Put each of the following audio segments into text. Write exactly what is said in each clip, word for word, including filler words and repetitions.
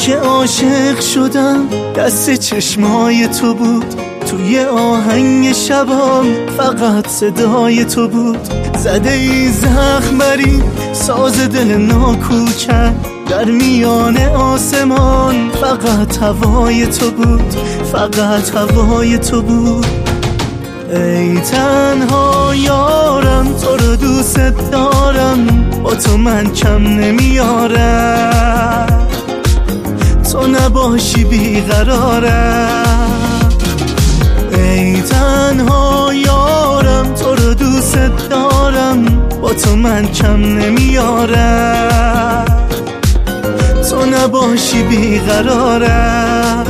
که عاشق شدم دست چشمای تو بود، توی آهنگ شبام فقط صدای تو بود. زده ای زخم بری ساز دل ناکوکم، در میان آسمان فقط هوای تو بود، فقط هوای تو بود. ای تنها یارم تو رو دوست دارم، با تو من کم نمیارم، تو نباشی بیقرارم. ای تنها یارم تو رو دوست دارم، با تو من کم نمیارم، تو نباشی بیقرارم.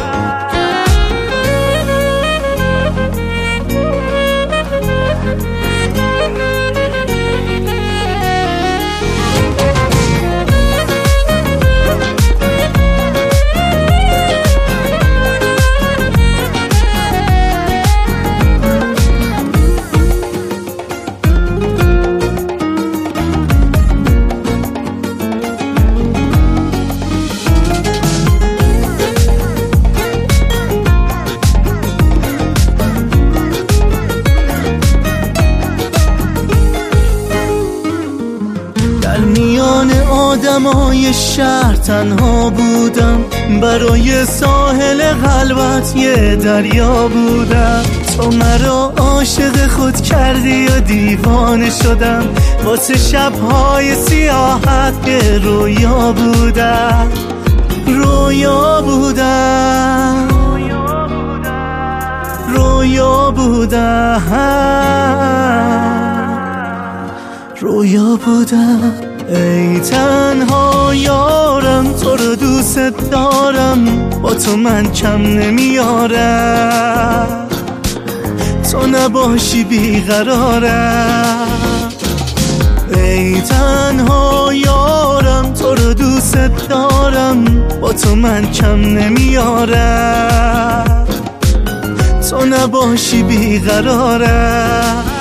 میان آدمای شهر تنها بودم، برای ساحل قلبت یه دریا بودم. تو مرا عاشق خود کردی و دیوانه شدم، واسه شبهای سیاحت یه رویا بودم، رویا بودم، رویا بودم، رویا بودم. ای تنها یارم تو رو دوست دارم، با تو من کم نمیارم، تو نباشی بیقرارم. ای تنها یارم تو رو دوست دارم، با تو من کم نمیارم، تو نباشی بیقرارم.